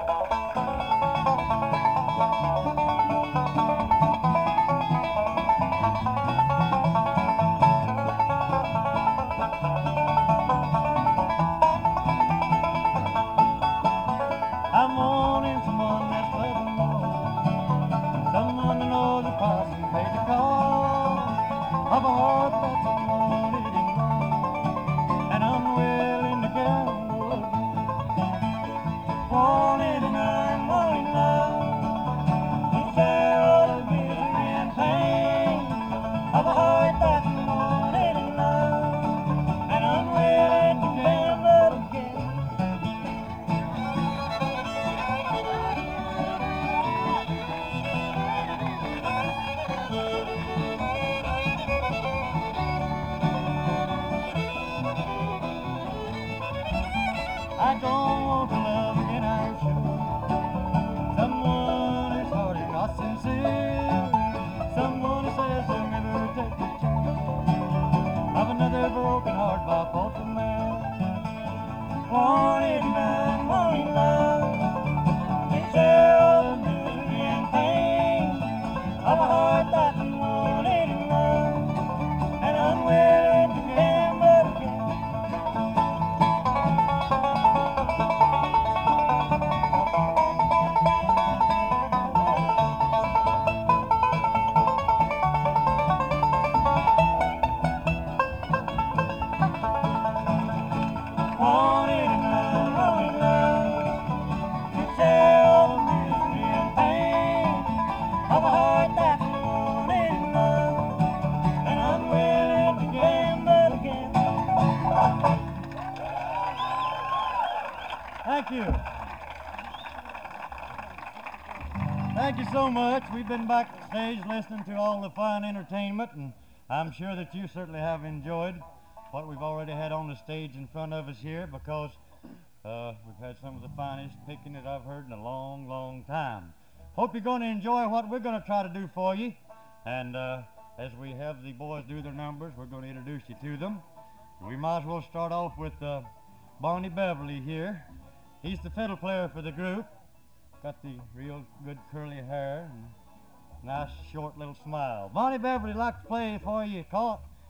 I'm wanting someone that's loving more, someone to know the price and pay the cost of a heart that's unwanted and lost, and I'm willing to gamble again. Wanted and I'm wanting love to share all the misery and pain of a heart that's unwanted and loved, and I'm willing to gamble again. I don't want to love again, I'm sure. Someone who's hard and not sincere, someone who says they'll never take the chance of another broken heart by false man. Wanting man, wanting love, to share all the misery and pain of a heart that's wanted and loved, and unwilling to gamble again. Wanted and wanting love, to share all the misery and pain of a heart that's wanted and loved, and unwilling to gamble again. Thank you. Thank you so much. We've been backstage listening to all the fine entertainment, and I'm sure that you certainly have enjoyed what we've already had on the stage in front of us here, because we've had some of the finest picking that I've heard in a long, long time. Hope you're going to enjoy what we're going to try to do for you. And as we have the boys do their numbers, we're going to introduce you to them. We might as well start off with Barney Beverly here. He's the fiddle player for the group. Got the real good curly hair and nice short little smile. Barney Beverly like to play for you. Call it.